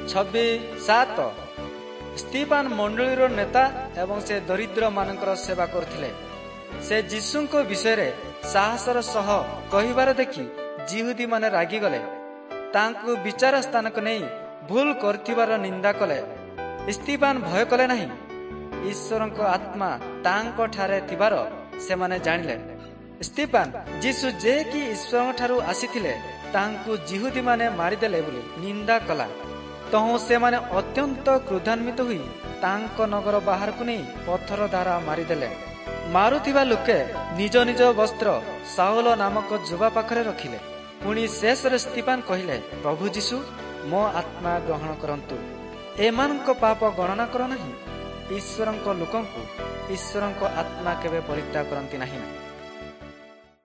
26:7 ସ୍ତିଫାନ ମଣ୍ଡଳୀର ନେତା ଏବଂ ସେ ଦରିଦ୍ର ମାନଙ୍କର ସେବା କରୁଥିଲେ। ସେ ଯୀଶୁଙ୍କ ବିଷୟରେ ସାହସର ସହ କହିବାର ଦେଖି ଜିହୁଦୀ ମାନେ ରାଗିଗଲେ। ତାଙ୍କୁ ବିଚାର ସ୍ଥାନକୁ ନେଇ ଭୁଲ କରିଥିବାର ନିନ୍ଦା କଲେ। ସ୍ତିଫାନ ଭୟ କଲେ ନାହିଁ। ଈଶ୍ୱରଙ୍କ ଆତ୍ମା ତାଙ୍କ ଠାରେ ଥିବାର ସେମାନେ ଜାଣିଲେ। ସ୍ତିଫାନ ଯୀଶୁ ଯେ କି ଈଶ୍ୱରଙ୍କ ଠାରୁ ଆସିଥିଲେ ତାଙ୍କୁ ଜିହୁଦୀ ମାନେ ମାରିଦେଲେ ବୋଲି ନିନ୍ଦା କଲା। ତହୁଁ ସେମାନେ ଅତ୍ୟନ୍ତ କ୍ରୋଧାନ୍ୱିତ ହୋଇ ତାଙ୍କ ନଗର ବାହାରକୁ ନେଇ ପଥର ଦ୍ୱାରା ମାରିଦେଲେ। ମାରୁଥିବା ଲୋକେ ନିଜ ନିଜ ବସ୍ତ୍ର ସାଉଲ ନାମକ ଯୁବା ପାଖରେ ରଖିଲେ। ପୁଣି ଶେଷରେ ସ୍ତିଫାନ କହିଲେ, ପ୍ରଭୁ ଯୀଶୁ, ମୋ ଆତ୍ମା ଗ୍ରହଣ କରନ୍ତୁ। ଏମାନଙ୍କ ପାପ ଗଣନା କର ନାହିଁ। ଈଶ୍ୱରଙ୍କ ଲୋକଙ୍କୁ ଈଶ୍ୱରଙ୍କ ଆତ୍ମା କେବେ ପରିତ୍ୟାଗ କରନ୍ତି ନାହିଁ।